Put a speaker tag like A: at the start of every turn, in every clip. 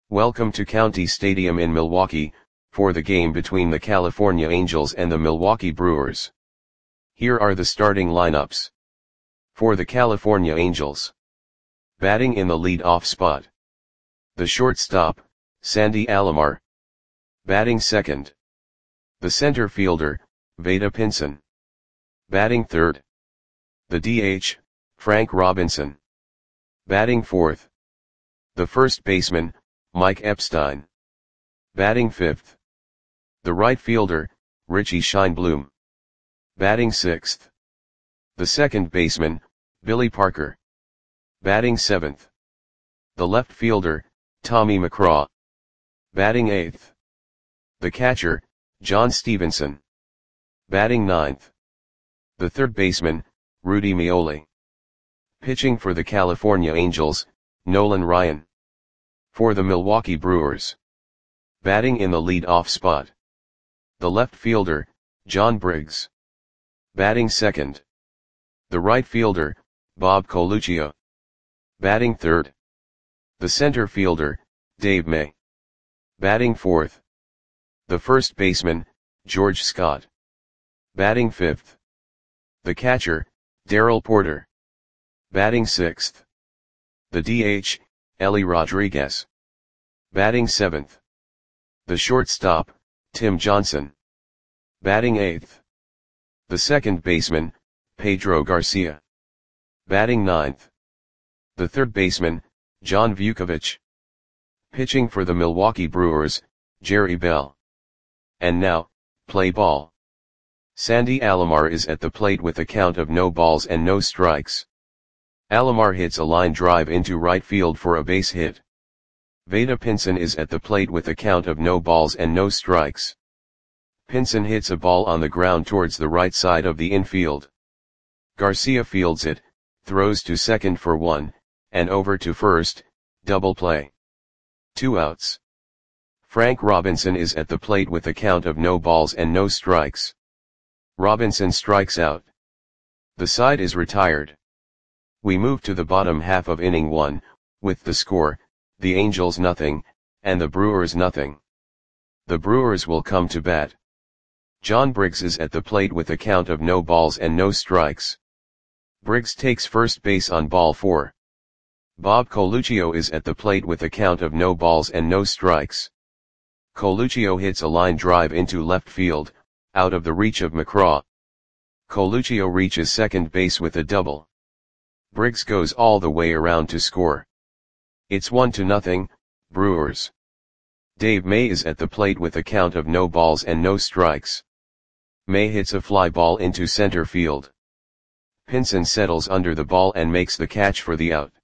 A: Welcome to County Stadium in Milwaukee, for the game between the California Angels and the Milwaukee Brewers. Here are the starting lineups. For the California Angels. Batting in the lead-off spot. The shortstop, Sandy Alomar. Batting second. The center fielder, Vada Pinson. Batting third. The DH, Frank Robinson. Batting fourth. The first baseman, Mike Epstein. Batting fifth. The right fielder, Richie Scheinblum. Batting sixth. The second baseman, Billy Parker. Batting seventh. The left fielder, Tommy McCraw. Batting eighth. The catcher, John Stevenson. Batting ninth. The third baseman, Rudy Meoli. Pitching for the California Angels, Nolan Ryan. For the Milwaukee Brewers. Batting in the lead-off spot. The left fielder, John Briggs. Batting second. The right fielder, Bob Coluccio. Batting third. The center fielder, Dave May. Batting fourth. The first baseman, George Scott. Batting fifth. The catcher, Darrell Porter. Batting sixth. The DH, Ellie Rodriguez. Batting seventh. The shortstop, Tim Johnson. Batting eighth. The second baseman, Pedro Garcia. Batting ninth. The third baseman, John Vukovich. Pitching for the Milwaukee Brewers, Jerry Bell. And now, play ball. Sandy Alomar is at the plate with a count of no balls and no strikes. Alomar hits a line drive into right field for a base hit. Vada Pinson is at the plate with a count of no balls and no strikes. Pinson hits a ball on the ground towards the right side of the infield. Garcia fields it, throws to second for one, and over to first, double play. 2 outs. Frank Robinson is at the plate with a count of no balls and no strikes. Robinson strikes out. The side is retired. We move to the bottom half of inning 1, with the score, the Angels nothing, and the Brewers nothing. The Brewers will come to bat. John Briggs is at the plate with a count of no balls and no strikes. Briggs takes first base on ball 4. Bob Coluccio is at the plate with a count of no balls and no strikes. Coluccio hits a line drive into left field, out of the reach of McCraw. Coluccio reaches second base with a double. Briggs goes all the way around to score. It's 1-0, Brewers. Dave May is at the plate with a count of no balls and no strikes. May hits a fly ball into center field. Pinson settles under the ball and makes the catch for the out.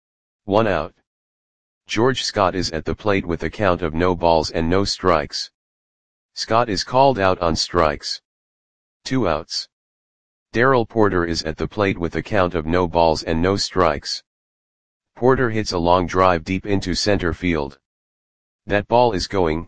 A: 1 out. George Scott is at the plate with a count of no balls and no strikes. Scott is called out on strikes. 2 outs. Darrell Porter is at the plate with a count of no balls and no strikes. Porter hits a long drive deep into center field. That ball is gone.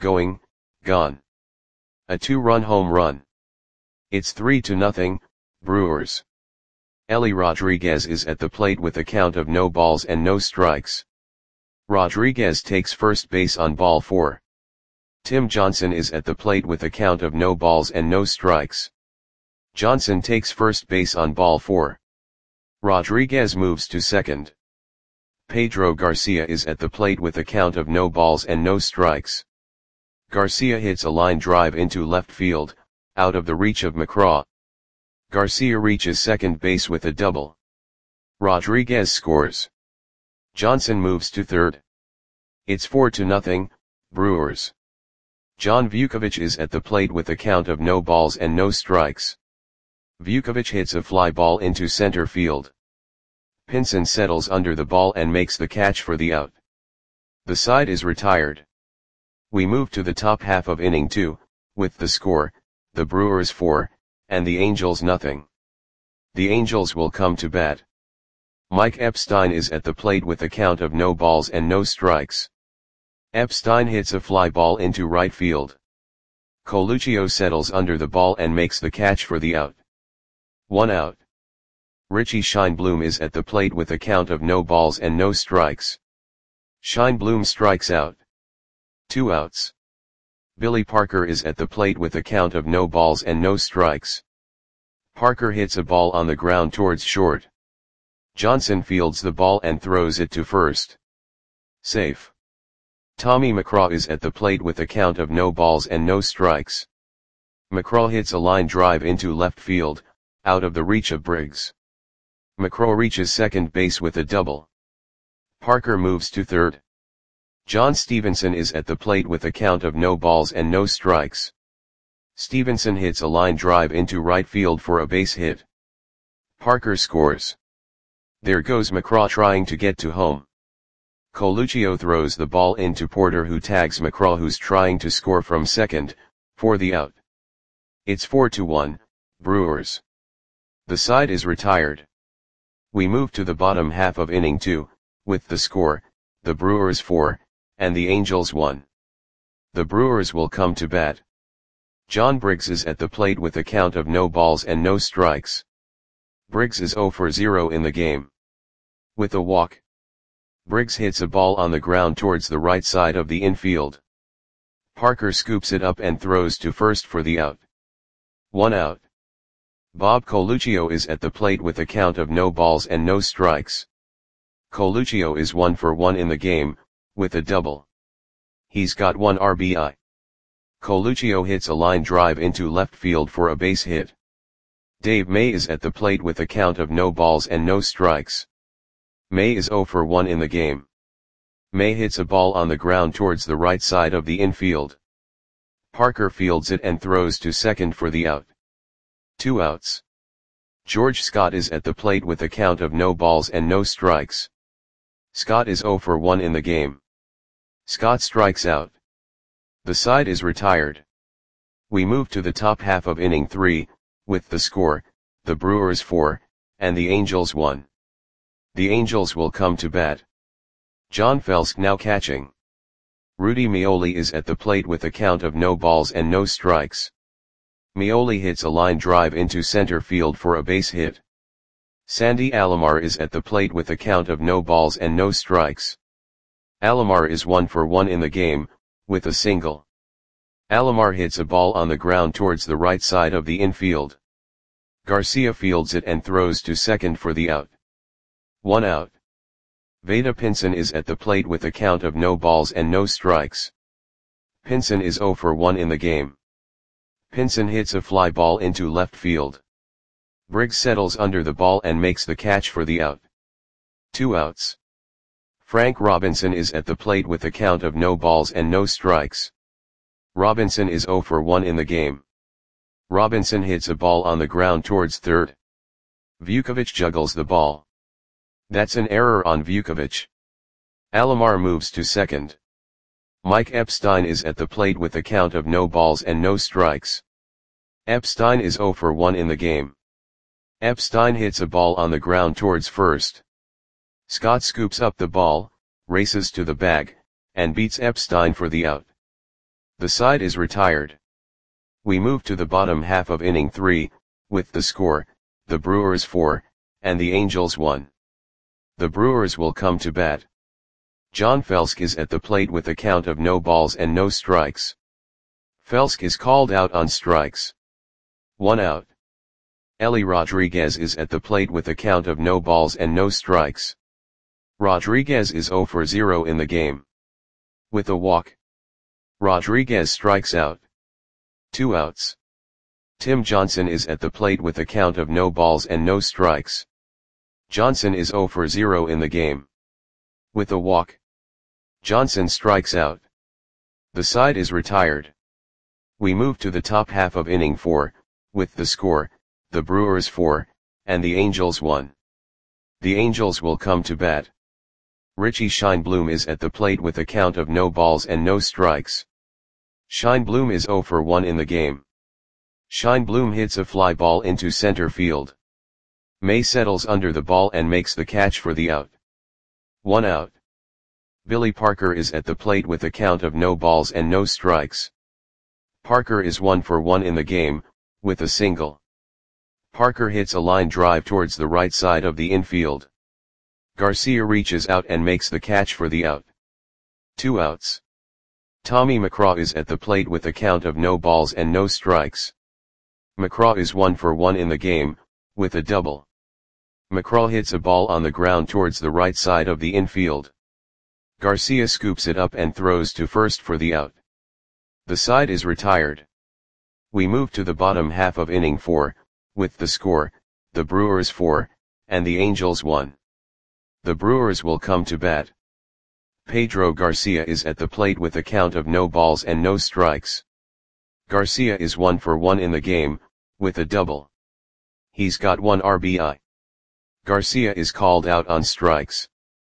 A: A 2-run home run. It's 3-0, Brewers. Ellie Rodriguez is at the plate with a count of no balls and no strikes. Rodriguez takes first base on ball 4. Tim Johnson is at the plate with a count of no balls and no strikes. Johnson takes first base on ball 4. Rodriguez moves to second. Pedro Garcia is at the plate with a count of no balls and no strikes. Garcia hits a line drive into left field, out of the reach of McCraw. Garcia reaches second base with a double. Rodriguez scores. Johnson moves to third. It's 4-0, Brewers. John Vukovich is at the plate with a count of no balls and no strikes. Vukovich hits a fly ball into center field. Pinson settles under the ball and makes the catch for the out. The side is retired. We move to the top half of inning 2, with the score, the Brewers 4, and the Angels nothing. The Angels will come to bat. Mike Epstein is at the plate with a count of no balls and no strikes. Epstein hits a fly ball into right field. Coluccio settles under the ball and makes the catch for the out. 1 out. Richie Scheinblum is at the plate with a count of no balls and no strikes. Shine Bloom strikes out. 2 outs. Billy Parker is at the plate with a count of no balls and no strikes. Parker hits a ball on the ground towards short. Johnson fields the ball and throws it to first. Safe. Tommy McCraw is at the plate with a count of no balls and no strikes. McCraw hits a line drive into left field, out of the reach of Briggs. McCraw reaches second base with a double. Parker moves to third. John Stevenson is at the plate with a count of no balls and no strikes. Stevenson hits a line drive into right field for a base hit. Parker scores. There goes McCraw trying to get to home. Coluccio throws the ball into Porter, who tags McCraw, who's trying to score from second, for the out. It's 4-1, Brewers. The side is retired. We move to the bottom half of inning 2, with the score, the Brewers 4, and the Angels 1. The Brewers will come to bat. John Briggs is at the plate with a count of no balls and no strikes. Briggs is 0 for 0 in the game. With a walk, Briggs hits a ball on the ground towards the right side of the infield. Parker scoops it up and throws to first for the out. 1 out. Bob Coluccio is at the plate with a count of no balls and no strikes. Coluccio is 1 for 1 in the game, with a double. He's got 1 RBI. Coluccio hits a line drive into left field for a base hit. Dave May is at the plate with a count of no balls and no strikes. May is 0 for 1 in the game. May hits a ball on the ground towards the right side of the infield. Parker fields it and throws to second for the out. 2 outs. George Scott is at the plate with a count of no balls and no strikes. Scott is 0 for 1 in the game. Scott strikes out. The side is retired. We move to the top half of inning 3, with the score, the Brewers 4, and the Angels 1. The Angels will come to bat. John Felsk now catching. Rudy Meoli is at the plate with a count of no balls and no strikes. Meoli hits a line drive into center field for a base hit. Sandy Alomar is at the plate with a count of no balls and no strikes. Alomar is 1 for 1 in the game, with a single. Alomar hits a ball on the ground towards the right side of the infield. Garcia fields it and throws to second for the out. 1 out. Vada Pinson is at the plate with a count of no balls and no strikes. Pinson is 0 for 1 in the game. Pinson hits a fly ball into left field. Briggs settles under the ball and makes the catch for the out. 2 outs. Frank Robinson is at the plate with a count of no balls and no strikes. Robinson is 0 for 1 in the game. Robinson hits a ball on the ground towards third. Vukovic juggles the ball. That's an error on Vukovic. Alomar moves to second. Mike Epstein is at the plate with a count of no balls and no strikes. Epstein is 0 for 1 in the game. Epstein hits a ball on the ground towards first. Scott scoops up the ball, races to the bag, and beats Epstein for the out. The side is retired. We move to the bottom half of inning 3, with the score, the Brewers 4, and the Angels 1. The Brewers will come to bat. John Felsk is at the plate with a count of no balls and no strikes. Felsk is called out on strikes. 1 out. Ellie Rodriguez is at the plate with a count of no balls and no strikes. Rodriguez is 0 for 0 in the game. With a walk, Rodriguez strikes out. 2 outs. Tim Johnson is at the plate with a count of no balls and no strikes. Johnson is 0 for 0 in the game. With a walk, Johnson strikes out. The side is retired. We move to the top half of inning 4, with the score, the Brewers 4, and the Angels 1. The Angels will come to bat. Richie Scheinblum is at the plate with a count of no balls and no strikes. Scheinblum is 0 for 1 in the game. Scheinblum hits a fly ball into center field. May settles under the ball and makes the catch for the out. 1 out. Billy Parker is at the plate with a count of no balls and no strikes. Parker is 1 for 1 in the game, with a single. Parker hits a line drive towards the right side of the infield. Garcia reaches out and makes the catch for the out. 2 outs. Tommy McCraw is at the plate with a count of no balls and no strikes. McCraw is 1 for 1 in the game, with a double. McCraw hits a ball on the ground towards the right side of the infield. Garcia scoops it up and throws to first for the out. The side is retired. We move to the bottom half of inning 4, with the score, the Brewers 4, and the Angels 1. The Brewers will come to bat. Pedro Garcia is at the plate with a count of no balls and no strikes. Garcia is 1 for 1 in the game, with a double. He's got 1 RBI. Garcia is called out on strikes.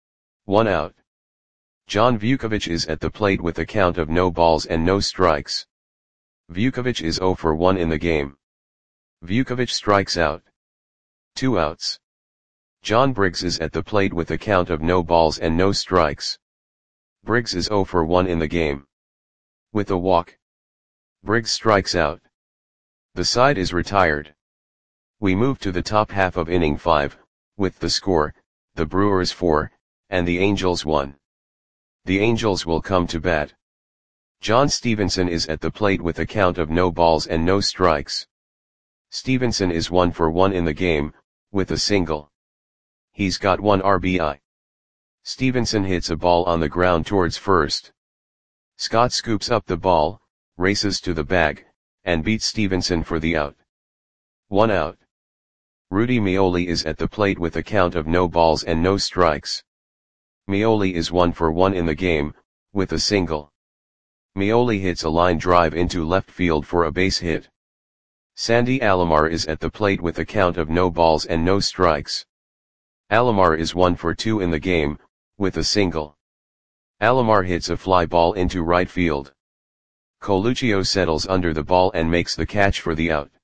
A: 1 out. John Vukovich is at the plate with a count of no balls and no strikes. Vukovich is 0 for 1 in the game. Vukovich strikes out. 2 outs. John Briggs is at the plate with a count of no balls and no strikes. Briggs is 0 for 1 in the game. With a walk. Briggs strikes out. The side is retired. We move to the top half of inning 5, with the score, the Brewers 4, and the Angels 1. The Angels will come to bat. John Stevenson is at the plate with a count of no balls and no strikes. Stevenson is 1 for 1 in the game, with a single. He's got 1 RBI. Stevenson hits a ball on the ground towards first. Scott scoops up the ball, races to the bag, and beats Stevenson for the out. 1 out. Rudy Meoli is at the plate with a count of no balls and no strikes. Meoli is 1 for 1 in the game, with a single. Meoli hits a line drive into left field for a base hit. Sandy Alomar is at the plate with a count of no balls and no strikes. Alomar is 1 for 2 in the game, with a single. Alomar hits a fly ball into right field. Coluccio settles under the ball and makes the catch for the out.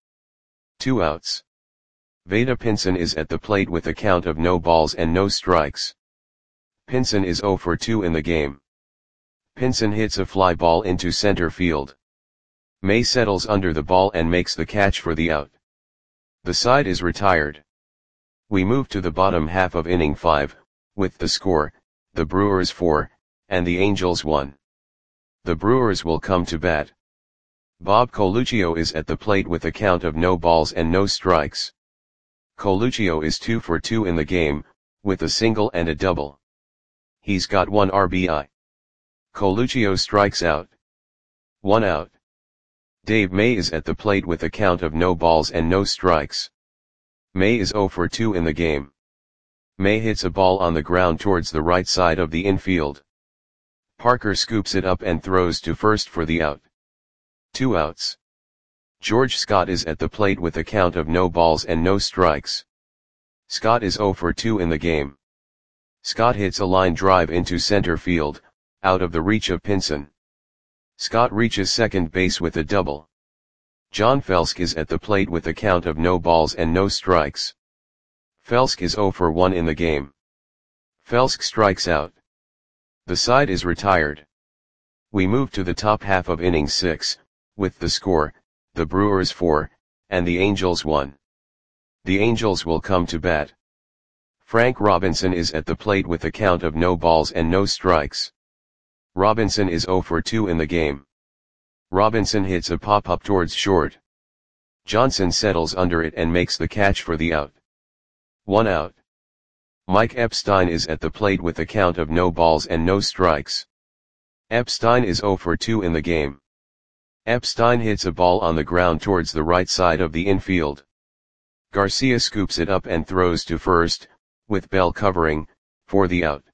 A: 2 outs. Vada Pinson is at the plate with a count of no balls and no strikes. Pinson is 0 for 2 in the game. Pinson hits a fly ball into center field. May settles under the ball and makes the catch for the out. The side is retired. We move to the bottom half of inning 5, with the score, the Brewers 4, and the Angels 1. The Brewers will come to bat. Bob Coluccio is at the plate with a count of no balls and no strikes. Coluccio is 2 for 2 in the game, with a single and a double. He's got 1 RBI. Coluccio strikes out. 1 out. Dave May is at the plate with a count of no balls and no strikes. May is 0 for 2 in the game. May hits a ball on the ground towards the right side of the infield. Parker scoops it up and throws to first for the out. 2 outs. George Scott is at the plate with a count of no balls and no strikes. Scott is 0 for 2 in the game. Scott hits a line drive into center field, out of the reach of Pinson. Scott reaches second base with a double. John Felsk is at the plate with a count of no balls and no strikes. Felsk is 0 for 1 in the game. Felsk strikes out. The side is retired. We move to the top half of inning 6, with the score, the Brewers 4, and the Angels 1. The Angels will come to bat. Frank Robinson is at the plate with a count of no balls and no strikes. Robinson is 0 for 2 in the game. Robinson hits a pop-up towards short. Johnson settles under it and makes the catch for the out. 1 out. Mike Epstein is at the plate with a count of no balls and no strikes. Epstein is 0 for 2 in the game. Epstein hits a ball on the ground towards the right side of the infield. Garcia scoops it up and throws to first, with Bell covering, for the out.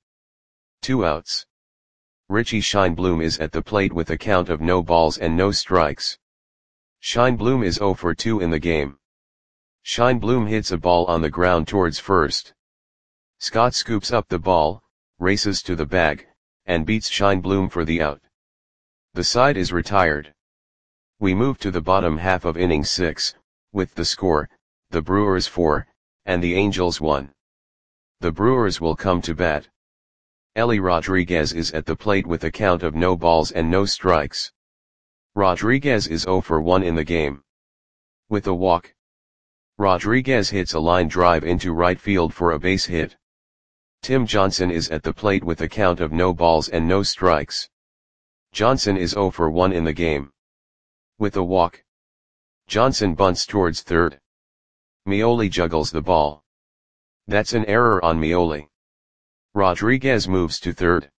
A: 2 outs. Richie Scheinblum is at the plate with a count of no balls and no strikes. Scheinblum is 0 for 2 in the game. Scheinblum hits a ball on the ground towards first. Scott scoops up the ball, races to the bag, and beats Scheinblum for the out. The side is retired. We move to the bottom half of inning 6, with the score, the Brewers 4, and the Angels 1. The Brewers will come to bat. Ellie Rodriguez is at the plate with a count of no balls and no strikes. Rodriguez is 0 for 1 in the game. With a walk. Rodriguez hits a line drive into right field for a base hit. Tim Johnson is at the plate with a count of no balls and no strikes. Johnson is 0 for 1 in the game. With a walk. Johnson bunts towards third. Meoli juggles the ball. That's an error on Meoli. Rodriguez moves to third.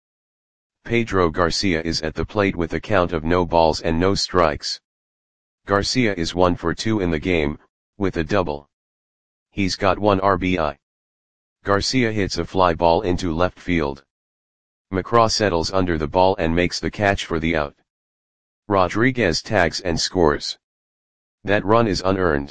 A: Pedro Garcia is at the plate with a count of no balls and no strikes. Garcia is 1 for 2 in the game, with a double. He's got 1 RBI. Garcia hits a fly ball into left field. McCraw settles under the ball and makes the catch for the out. Rodriguez tags and scores. That run is unearned.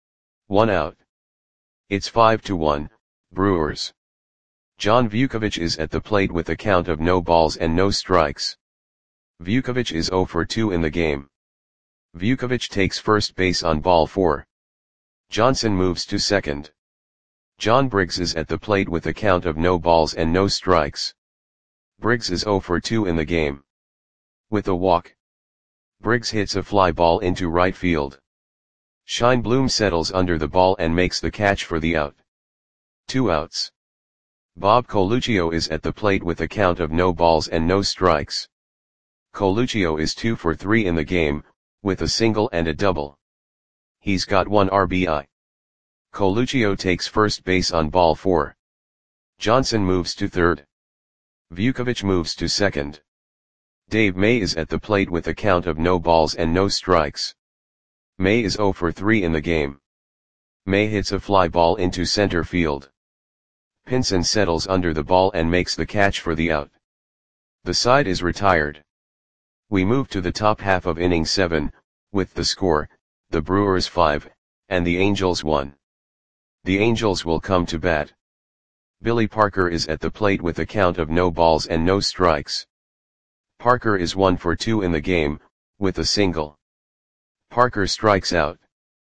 A: 1 out. It's 5-1, Brewers. John Vukovic is at the plate with a count of no balls and no strikes. Vukovic is 0 for 2 in the game. Vukovic takes first base on ball 4. Johnson moves to second. John Briggs is at the plate with a count of no balls and no strikes. Briggs is 0 for 2 in the game. With a walk. Briggs hits a fly ball into right field. Scheinblum settles under the ball and makes the catch for the out. 2 outs. Bob Coluccio is at the plate with a count of no balls and no strikes. Coluccio is 2 for 3 in the game, with a single and a double. He's got 1 RBI. Coluccio takes first base on ball 4. Johnson moves to third. Vukovic moves to second. Dave May is at the plate with a count of no balls and no strikes. May is 0 for 3 in the game. May hits a fly ball into center field. Pinson settles under the ball and makes the catch for the out. The side is retired. We move to the top half of inning 7, with the score, the Brewers 5, and the Angels 1. The Angels will come to bat. Billy Parker is at the plate with a count of no balls and no strikes. Parker is 1 for 2 in the game, with a single. Parker strikes out.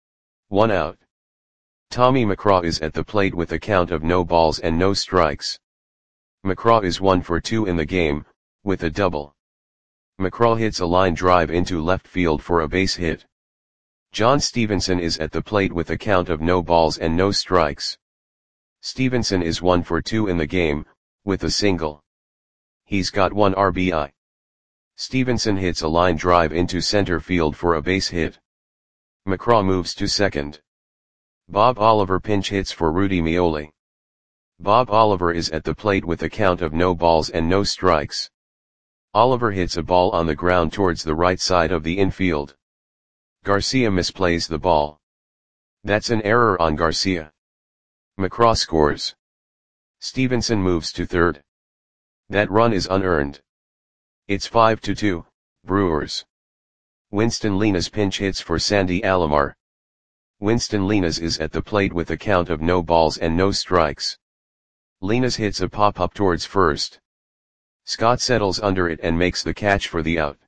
A: 1 out. Tommy McCraw is at the plate with a count of no balls and no strikes. McCraw is 1 for 2 in the game, with a double. McCraw hits a line drive into left field for a base hit. John Stevenson is at the plate with a count of no balls and no strikes. Stevenson is 1 for 2 in the game, with a single. He's got 1 RBI. Stevenson hits a line drive into center field for a base hit. McCraw moves to second. Bob Oliver pinch hits for Rudy Meoli. Bob Oliver is at the plate with a count of no balls and no strikes. Oliver hits a ball on the ground towards the right side of the infield. Garcia misplays the ball. That's an error on Garcia. McCraw scores. Stevenson moves to third. That run is unearned. It's 5-2, Brewers. Winston Lina's pinch hits for Sandy Alomar. Winston Lina's is at the plate with a count of no balls and no strikes. Lina's hits a pop-up towards first. Scott settles under it and makes the catch for the out.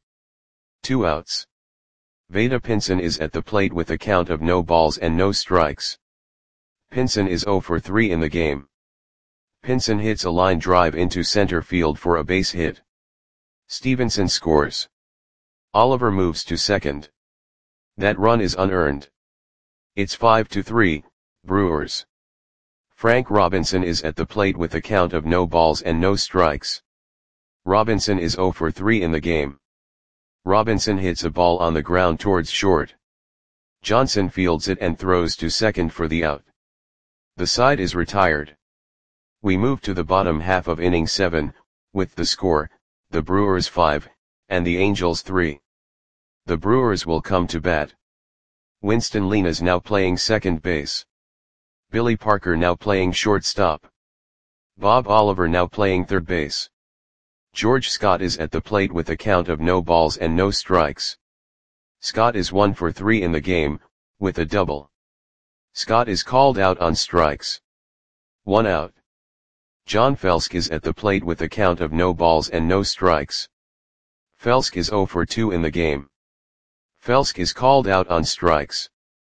A: 2 outs. Vada Pinson is at the plate with a count of no balls and no strikes. Pinson is 0 for 3 in the game. Pinson hits a line drive into center field for a base hit. Stevenson scores. Oliver moves to second. That run is unearned. It's 5-3, Brewers. Frank Robinson is at the plate with a count of no balls and no strikes. Robinson is 0 for 3 in the game. Robinson hits a ball on the ground towards short. Johnson fields it and throws to second for the out. The side is retired. We move to the bottom half of inning 7, with the score, the Brewers 5, and the Angels 3. The Brewers will come to bat. Winston Lina's now playing second base. Billy Parker now playing shortstop. Bob Oliver now playing third base. George Scott is at the plate with a count of no balls and no strikes. Scott is 1 for 3 in the game, with a double. Scott is called out on strikes. 1 out. John Felsk is at the plate with a count of no balls and no strikes. Felsk is 0 for 2 in the game. Felsk is called out on strikes.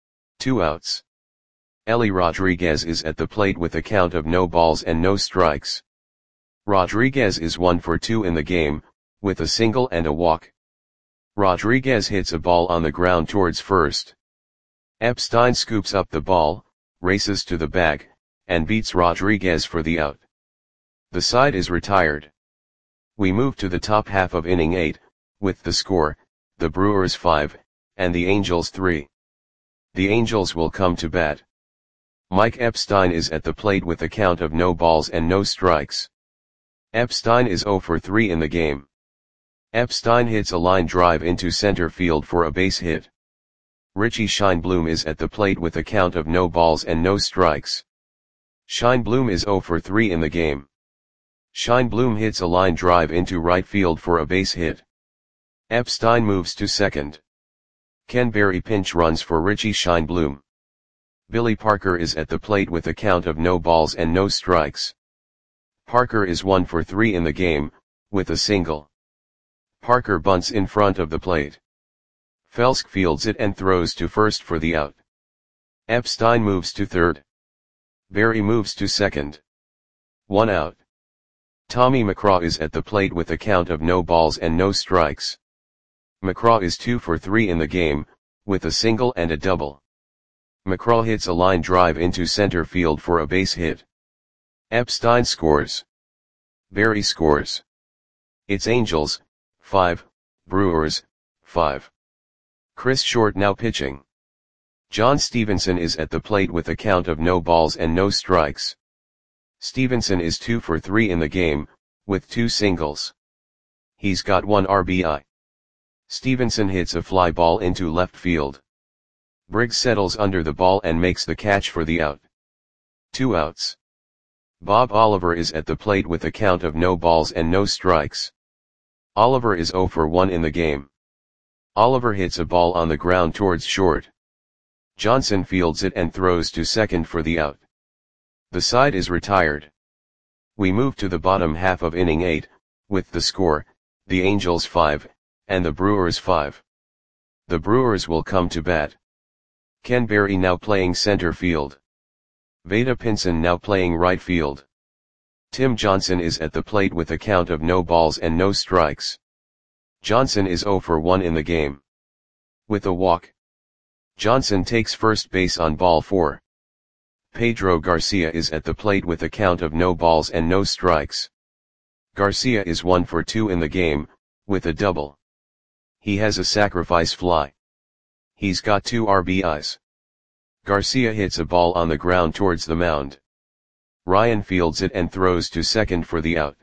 A: 2 outs. Ellie Rodriguez is at the plate with a count of no balls and no strikes. Rodriguez is 1 for 2 in the game, with a single and a walk. Rodriguez hits a ball on the ground towards first. Epstein scoops up the ball, races to the bag, and beats Rodriguez for the out. The side is retired. We move to the top half of inning 8, with the score, the Brewers 5, and the Angels 3. The Angels will come to bat. Mike Epstein is at the plate with a count of no balls and no strikes. Epstein is 0 for 3 in the game. Epstein hits a line drive into center field for a base hit. Richie Scheinblum is at the plate with a count of no balls and no strikes. Scheinblum is 0 for 3 in the game. Scheinblum hits a line drive into right field for a base hit. Epstein moves to second. Ken Berry pinch runs for Richie Scheinblum. Billy Parker is at the plate with a count of no balls and no strikes. Parker is 1 for 3 in the game, with a single. Parker bunts in front of the plate. Felsk fields it and throws to first for the out. Epstein moves to third. Berry moves to second. 1 out. Tommy McCraw is at the plate with a count of no balls and no strikes. McCraw is 2 for 3 in the game, with a single and a double. McCraw hits a line drive into center field for a base hit. Epstein scores. Berry scores. It's Angels, 5, Brewers, 5. Chris Short now pitching. John Stevenson is at the plate with a count of no balls and no strikes. Stevenson is 2 for 3 in the game, with 2 singles. He's got 1 RBI. Stevenson hits a fly ball into left field. Briggs settles under the ball and makes the catch for the out. 2 outs. Bob Oliver is at the plate with a count of no balls and no strikes. Oliver is 0 for 1 in the game. Oliver hits a ball on the ground towards short. Johnson fields it and throws to second for the out. The side is retired. We move to the bottom half of inning 8, with the score, the Angels 5, and the Brewers 5. The Brewers will come to bat. Ken Berry now playing center field. Vada Pinson now playing right field. Tim Johnson is at the plate with a count of no balls and no strikes. Johnson is 0 for 1 in the game. With a walk. Johnson takes first base on ball 4. Pedro Garcia is at the plate with a count of no balls and no strikes. Garcia is 1 for 2 in the game, with a double. He has a sacrifice fly. He's got 2 RBIs. Garcia hits a ball on the ground towards the mound. Ryan fields it and throws to second for the out.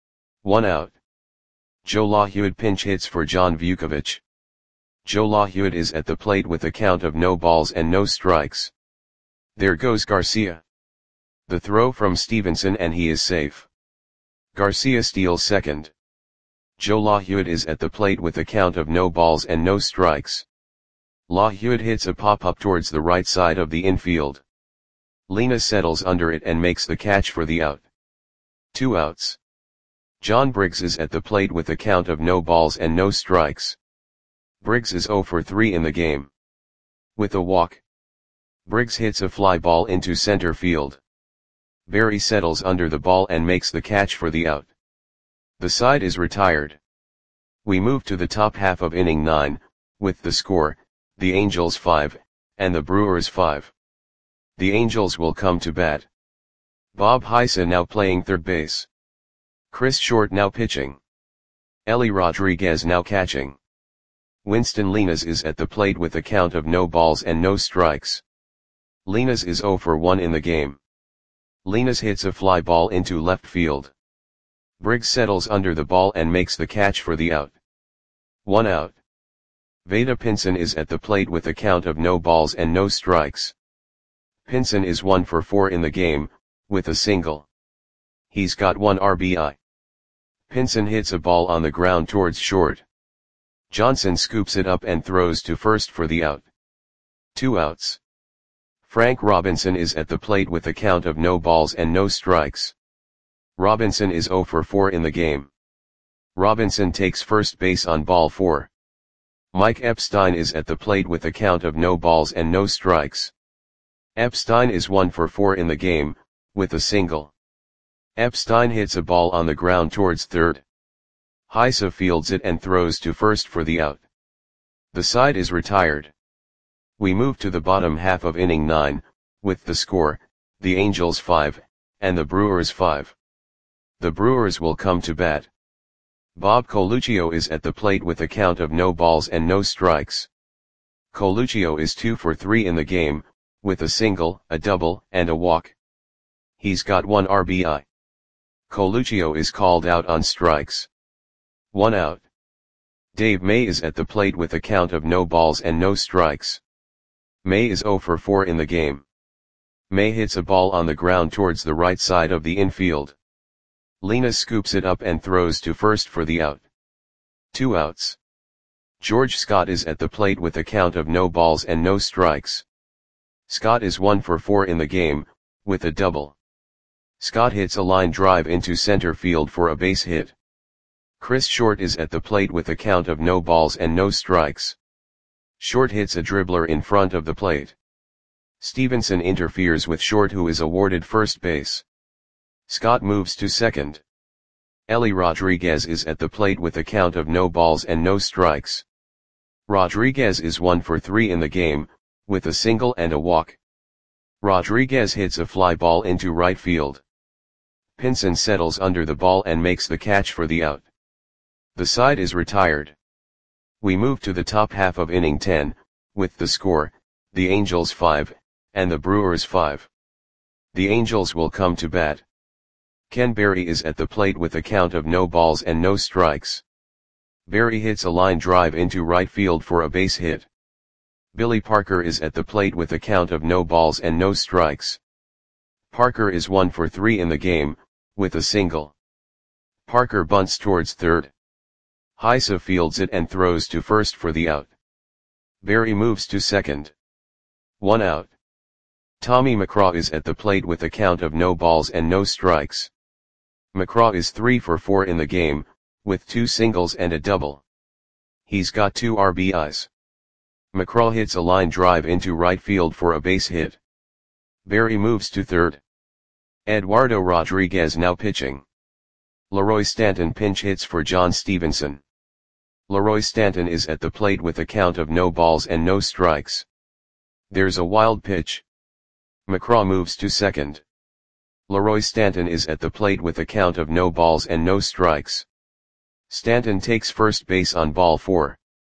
A: 1 out. Joe LaHude pinch hits for John Vukovic. Joe LaHude is at the plate with a count of no balls and no strikes. There goes Garcia. The throw from Stevenson and he is safe. Garcia steals second. Joe LaHude is at the plate with a count of no balls and no strikes. LaHude hits a pop-up towards the right side of the infield. Lena settles under it and makes the catch for the out. 2 outs. John Briggs is at the plate with a count of no balls and no strikes. Briggs is 0 for 3 in the game. With a walk. Briggs hits a fly ball into center field. Berry settles under the ball and makes the catch for the out. The side is retired. We move to the top half of inning 9, with the score, the Angels 5, and the Brewers 5. The Angels will come to bat. Bob Heisa now playing third base. Chris Short now pitching. Ellie Rodriguez now catching. Winston Linas is at the plate with a count of no balls and no strikes. Linas is 0 for 1 in the game. Linas hits a fly ball into left field. Briggs settles under the ball and makes the catch for the out. 1 out. Vada Pinson is at the plate with a count of no balls and no strikes. Pinson is 1 for 4 in the game, with a single. He's got 1 RBI. Pinson hits a ball on the ground towards short. Johnson scoops it up and throws to first for the out. 2 outs. Frank Robinson is at the plate with a count of no balls and no strikes. Robinson is 0 for 4 in the game. Robinson takes first base on ball 4. Mike Epstein is at the plate with a count of no balls and no strikes. Epstein is 1 for 4 in the game, with a single. Epstein hits a ball on the ground towards third. Heisa fields it and throws to first for the out. The side is retired. We move to the bottom half of inning 9, with the score, the Angels 5, and the Brewers 5. The Brewers will come to bat. Bob Coluccio is at the plate with a count of no balls and no strikes. Coluccio is 2 for 3 in the game, with a single, a double, and a walk. He's got 1 RBI. Coluccio is called out on strikes. 1 out. Dave May is at the plate with a count of no balls and no strikes. May is 0 for 4 in the game. May hits a ball on the ground towards the right side of the infield. Lena scoops it up and throws to first for the out. 2 outs. George Scott is at the plate with a count of no balls and no strikes. Scott is 1 for 4 in the game, with a double. Scott hits a line drive into center field for a base hit. Chris Short is at the plate with a count of no balls and no strikes. Short hits a dribbler in front of the plate. Stevenson interferes with Short, who is awarded first base. Scott moves to second. Ellie Rodriguez is at the plate with a count of no balls and no strikes. Rodriguez is 1 for 3 in the game, with a single and a walk. Rodriguez hits a fly ball into right field. Pinson settles under the ball and makes the catch for the out. The side is retired. We move to the top half of inning 10, with the score, the Angels 5, and the Brewers 5. The Angels will come to bat. Ken Berry is at the plate with a count of no balls and no strikes. Berry hits a line drive into right field for a base hit. Billy Parker is at the plate with a count of no balls and no strikes. Parker is 1 for 3 in the game, with a single. Parker bunts towards third. Heise fields it and throws to first for the out. Berry moves to second. 1 out. Tommy McCraw is at the plate with a count of no balls and no strikes. McCraw is 3 for 4 in the game, with 2 singles and a double. He's got 2 RBIs. McCraw hits a line drive into right field for a base hit. Berry moves to third. Eduardo Rodriguez now pitching. Leroy Stanton pinch hits for John Stevenson. Leroy Stanton is at the plate with a count of no balls and no strikes. There's a wild pitch. McCraw moves to second. Leroy Stanton is at the plate with a count of no balls and no strikes. Stanton takes first base on ball 4.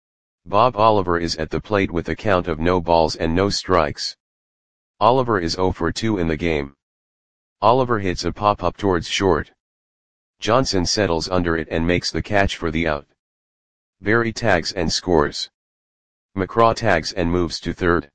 A: Bob Oliver is at the plate with a count of no balls and no strikes. Oliver is 0 for 2 in the game. Oliver hits a pop-up towards short. Johnson settles under it and makes the catch for the out. Berry tags and scores. McCraw tags and moves to third.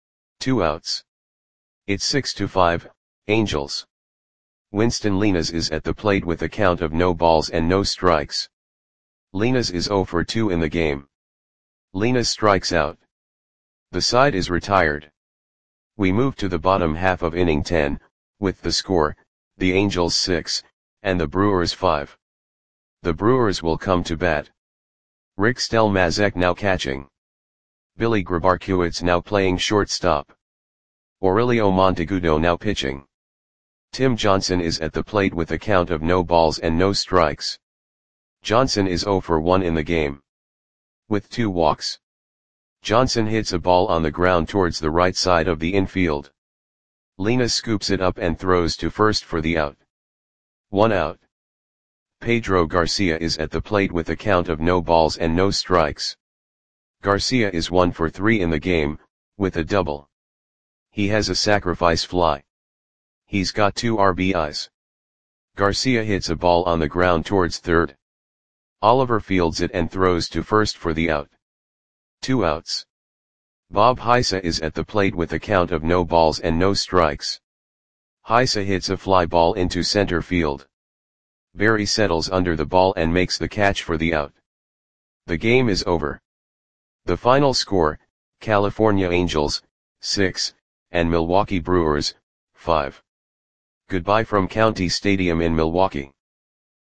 A: 2 outs. It's 6-5, Angels. Winston Linares is at the plate with a count of no balls and no strikes. Linares is 0 for 2 in the game. Linares strikes out. The side is retired. We move to the bottom half of inning 10, with the score, the Angels 6, and the Brewers 5. The Brewers will come to bat. Rick Stelmazek now catching. Billy Grabarkiewicz now playing shortstop. Aurelio Monteagudo now pitching. Tim Johnson is at the plate with a count of no balls and no strikes. Johnson is 0 for 1 in the game. With 2 walks. Johnson hits a ball on the ground towards the right side of the infield. Lina scoops it up and throws to first for the out. 1 out. Pedro Garcia is at the plate with a count of no balls and no strikes. Garcia is 1 for 3 in the game, with a double. He has a sacrifice fly. He's got 2 RBIs. Garcia hits a ball on the ground towards third. Oliver fields it and throws to first for the out. 2 outs. Bob Heise is at the plate with a count of no balls and no strikes. Heise hits a fly ball into center field. Berry settles under the ball and makes the catch for the out. The game is over. The final score, California Angels, 6, and Milwaukee Brewers, 5. Goodbye from County Stadium in Milwaukee.